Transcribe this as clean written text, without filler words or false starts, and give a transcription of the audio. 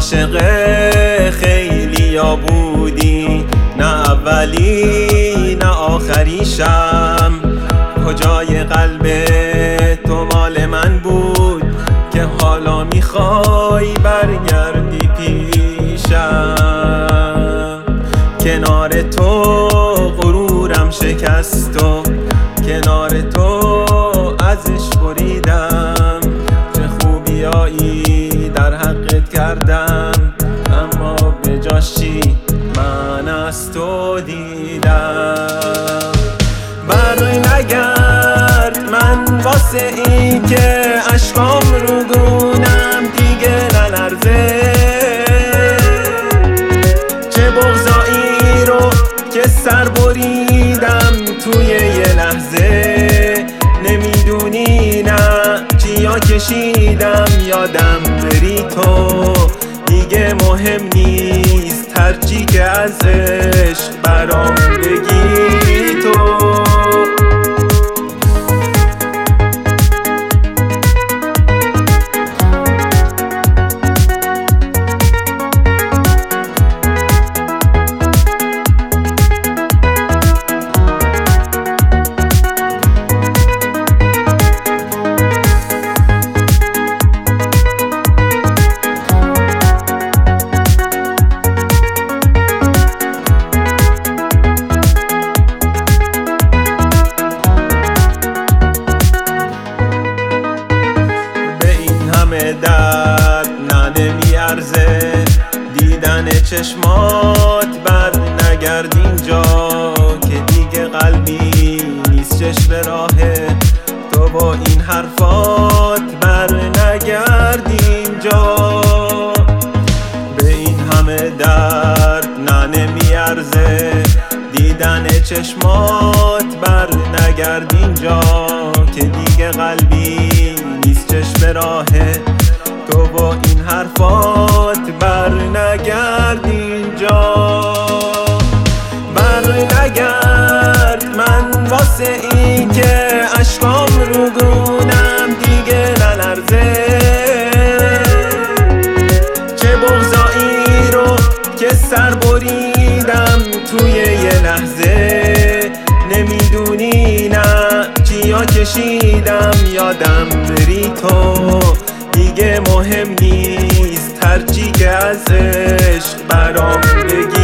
عاشق خیلیا بودی، نه اولی نه آخریشم. کجای قلب تو مال من بود که حالا میخوای برگردی پیشم؟ کنار تو غرورم شکست و کنار تو ازش بریدم. چه خوبیایی در حقت کردم، اما به جاش چی من از تو دیدم. بر نگرد من واسه این که اشکام رو گونم دیگه نلرزه. چه بغضایی رو که سر بریدم توی یه لحظه. نمیدونی نه چیا کشیدم یادم بری تو دیگه مهم نیست، هرچی که از عشق برام بگی تو. درد نه نمیارزه دیدن چشمات. بر نگرد اینجا که دیگه قلبی نیست چشم راهه تو با این حرفات. بر نگرد اینجا به این همه درد نه نمیارزه دیدن چشمات. بر نگرد اینجا که دیگه قلبی نیست چشم راهه تو با این حرفات. بر نگرد اینجا، بر نگرد من واسه این که اشکام رو گونم دیگه نلرزه. چه بغضایی رو که سر بریدم توی یه لحظه. نمیدونی نه چیا کشیدم یادم بری تو دیگه مهم نیست، هرچی که از عشق برام بگی.